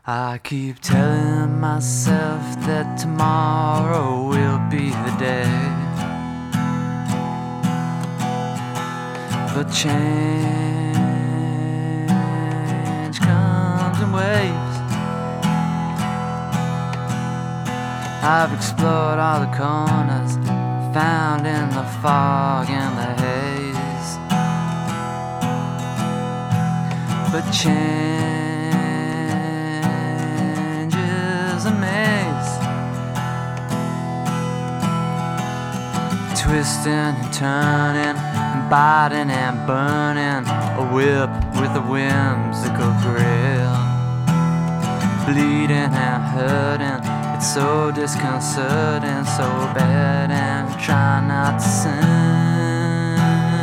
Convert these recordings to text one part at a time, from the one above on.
I keep telling myself that tomorrow will be the day, but change comes in waves. I've explored all the corners found in the fog and the haze, but change is a maze, twisting and turning and biting and burning, a whip with a whimsical grill, bleeding and hurting. It's so disconcerting, so bad, and try not to sin.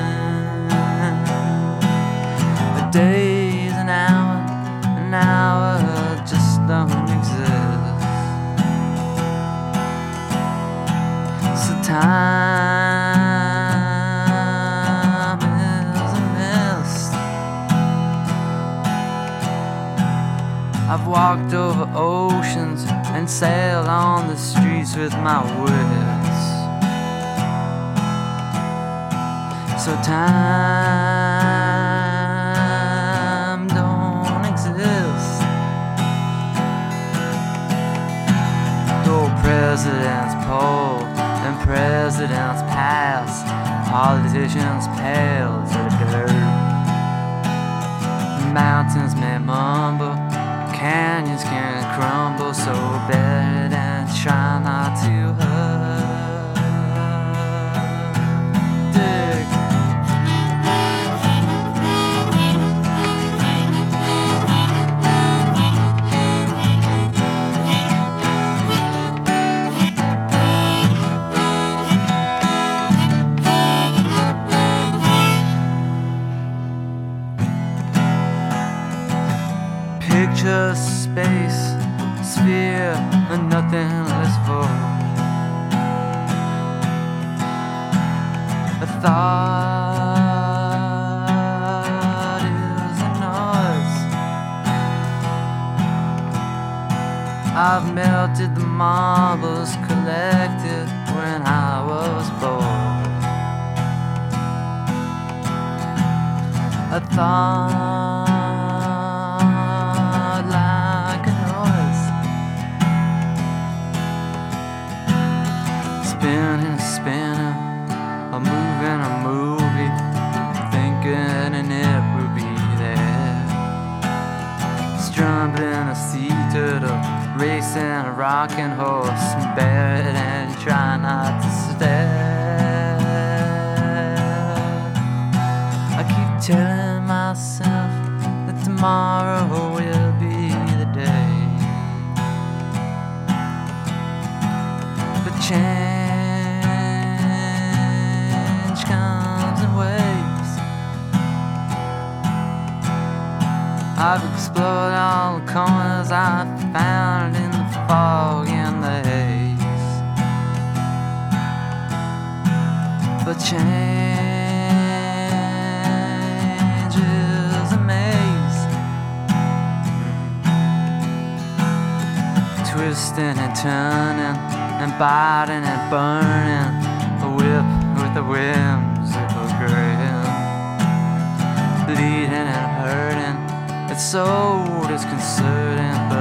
A day's an hour just don't exist. So time is a mist. I've walked over oceans and sailed on the streets with my wits. So time don't exist. Though presidents poll and presidents pass, politicians pale to the dirt. Mountains may mumble, canyons can crumble, so bad and try not to hurt. Dig. Picture space, sphere, and nothing less full. A thought is a noise. I've melted the marbles collected when I was bored. A thought spinning, a movie, thinking and it will be there. Strumming a sea turtle, racing a rocking horse, buried and try not to stare. I keep telling myself that tomorrow will be the day, but change comes in waves. I've explored all the corners I found in the fog and the haze, but change is a maze, twisting and turning and biting and burning, a whip with a whimsical grin, bleeding and hurting. It's so disconcerting.